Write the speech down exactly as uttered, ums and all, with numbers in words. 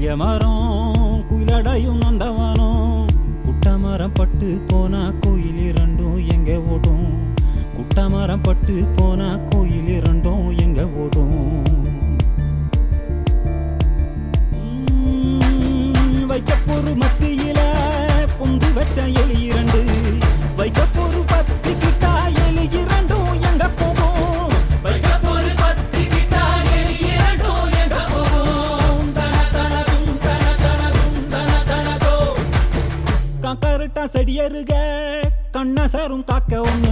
மரம் குயிலடையும் நந்தவனம் குட்டமரம் பட்டு போனா கோயில் இரண்டும் எங்க ஓடும் குட்டமரம் பட்டு போனா கோயில் இரண்டும் எங்க ஓடும் வைக்கப்பொரு மத்தியில பொந்து வச்ச எலி இரண்டு வைக்கப்பொரு பத்தி கிட்டா எலி இரண்டும் எங்க போகும் வைக்கப்பொரு பத்தி கிட்டா எலி இரண்டும் எங்க போகும் தன தன தும் தன தன தும் தன தன தோ காக்கரட்டா செடியருக கண்ணசரும் காக்க ஒண்ணு